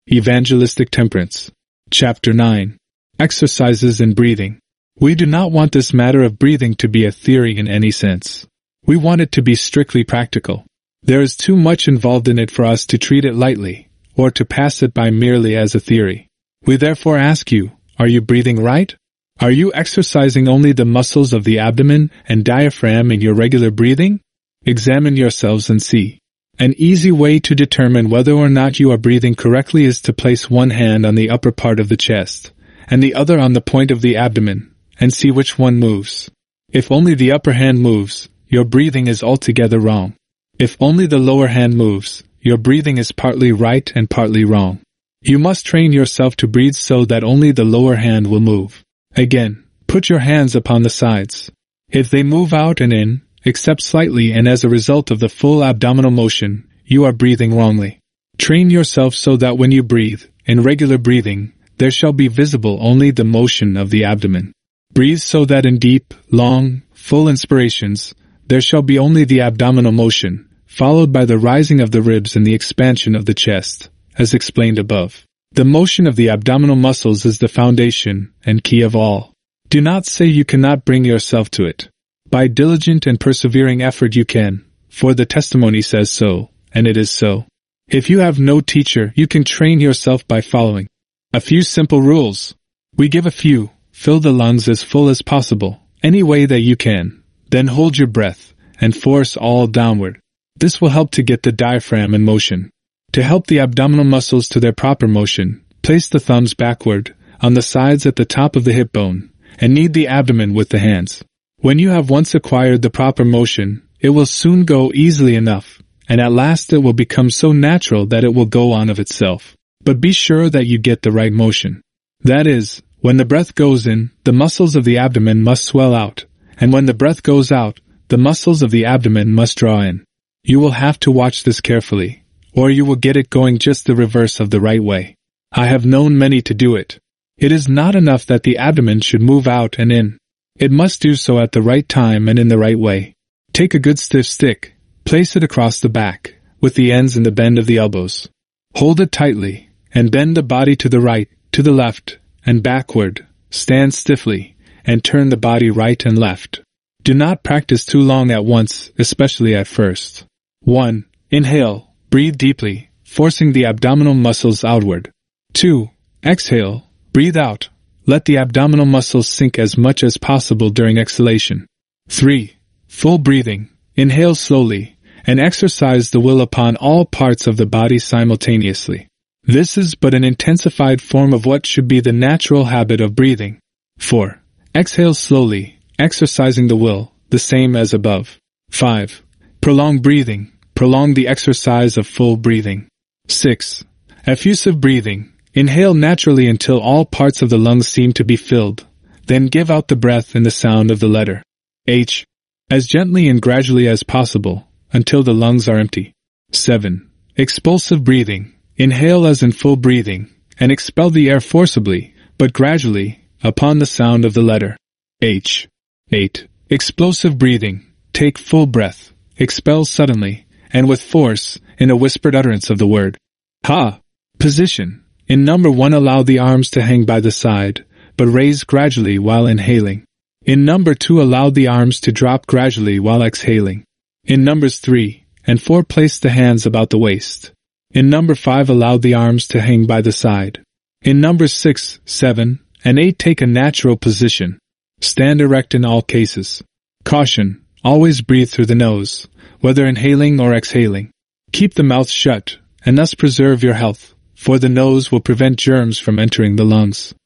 Evangelistic Temperance. Chapter 9. Exercises in Breathing. We do not want this matter of breathing to be a theory in any sense. We want it to be strictly practical. There is too much involved in it for us to treat it lightly, or to pass it by merely as a theory. We therefore ask you, are you breathing right? Are you exercising only the muscles of the abdomen and diaphragm in your regular breathing? Examine yourselves and see. An easy way to determine whether or not you are breathing correctly is to place one hand on the upper part of the chest, and the other on the point of the abdomen, and see which one moves. If only the upper hand moves, your breathing is altogether wrong. If only the lower hand moves, your breathing is partly right and partly wrong. You must train yourself to breathe so that only the lower hand will move. Again, put your hands upon the sides. If they move out and in, except slightly and as a result of the full abdominal motion, you are breathing wrongly. Train yourself so that when you breathe, in regular breathing, there shall be visible only the motion of the abdomen. Breathe so that in deep, long, full inspirations, there shall be only the abdominal motion, followed by the rising of the ribs and the expansion of the chest, as explained above. The motion of the abdominal muscles is the foundation and key of all. Do not say you cannot bring yourself to it. By diligent and persevering effort you can, for the testimony says so, and it is so. If you have no teacher, you can train yourself by following a few simple rules. We give a few. Fill the lungs as full as possible, any way that you can. Then hold your breath, and force all downward. This will help to get the diaphragm in motion. To help the abdominal muscles to their proper motion, place the thumbs backward, on the sides at the top of the hip bone, and knead the abdomen with the hands. When you have once acquired the proper motion, it will soon go easily enough, and at last it will become so natural that it will go on of itself. But be sure that you get the right motion. That is, when the breath goes in, the muscles of the abdomen must swell out, and when the breath goes out, the muscles of the abdomen must draw in. You will have to watch this carefully, or you will get it going just the reverse of the right way. I have known many to do it. It is not enough that the abdomen should move out and in. It must do so at the right time and in the right way. Take a good stiff stick, place it across the back, with the ends in the bend of the elbows. Hold it tightly, and bend the body to the right, to the left, and backward. Stand stiffly, and turn the body right and left. Do not practice too long at once, especially at first. 1. Inhale, breathe deeply, forcing the abdominal muscles outward. 2. Exhale, breathe out. Let the abdominal muscles sink as much as possible during exhalation. 3. Full breathing. Inhale slowly, and exercise the will upon all parts of the body simultaneously. This is but an intensified form of what should be the natural habit of breathing. 4. Exhale slowly, exercising the will, the same as above. 5. Prolong breathing. Prolong the exercise of full breathing. 6. Effusive breathing. Inhale naturally until all parts of the lungs seem to be filled. Then give out the breath in the sound of the letter H, as gently and gradually as possible, until the lungs are empty. 7. Expulsive breathing. Inhale as in full breathing, and expel the air forcibly, but gradually, upon the sound of the letter H. 8. Explosive breathing. Take full breath, expel suddenly, and with force, in a whispered utterance of the word Ha. Position. In number 1, allow the arms to hang by the side, but raise gradually while inhaling. In number 2, allow the arms to drop gradually while exhaling. In numbers 3 and 4, place the hands about the waist. In number 5, allow the arms to hang by the side. In numbers 6, 7, and 8, take a natural position. Stand erect in all cases. Caution, always breathe through the nose, whether inhaling or exhaling. Keep the mouth shut, and thus preserve your health, for the nose will prevent germs from entering the lungs.